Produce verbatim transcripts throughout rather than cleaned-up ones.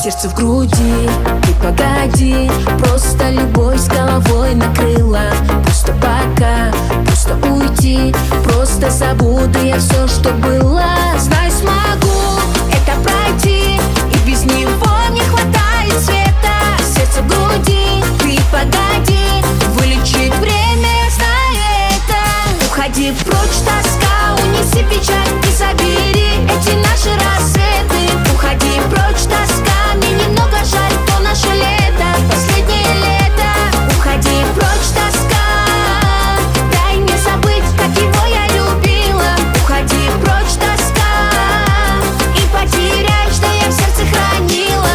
сердце в груди. Ты погоди, просто любовь с головой накрыла. Просто пока, просто уйти, просто забуду я все, что было. Знаю, смогу это пройти, и без него не хватает света. Сердце в груди, ты погоди, вылечит время, я знаю это. Уходи прочь, тоска, унеси печаль и забери эти наши рассветы. Уходи прочь, тоска, мне немного жаль, то наше лето, последнее лето. Уходи прочь, тоска, дай мне забыть, как его я любила. Уходи прочь, тоска, и потеряй, что я в сердце хранила.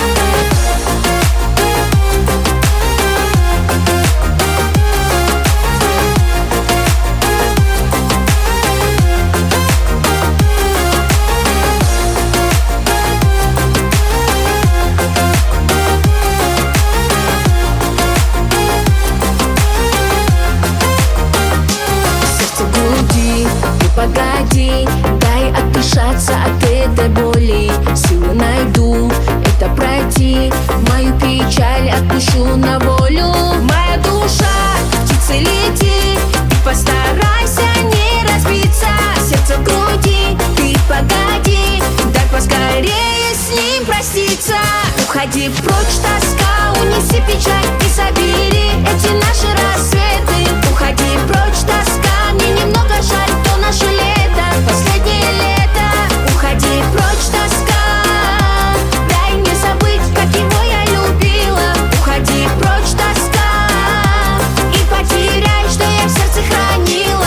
Погоди, дай отдышаться от этой боли. Силы найду, это пройти. Мою печаль отпущу на волю. Моя душа, птица, лети, и постарайся не разбиться. Сердце в груди, ты погоди, дай поскорее с ним проститься. Уходи прочь, тоска, унеси печаль и забери эти наши рассветы. Уходи прочь, тоска, мне немного жаль, то наше лето, последнее лето. Уходи прочь, тоска, дай мне забыть, как его я любила. Уходи прочь, тоска, и потеряй, что я в сердце хранила.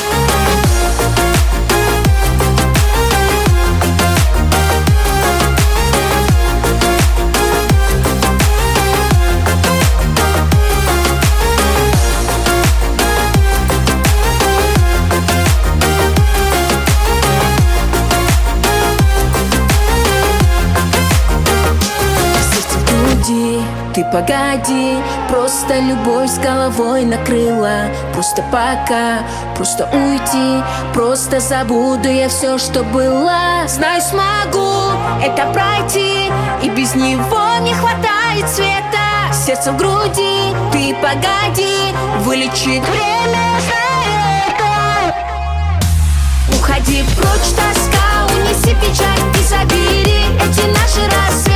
Ты погоди, просто любовь с головой накрыла. Просто пока, просто уйти, просто забуду я все, что было. Знаю, смогу это пройти, и без него не хватает света. Сердце в груди, ты погоди, вылечит время, знаю это. Уходи прочь, тоска, унеси печаль и забери эти наши рассветы.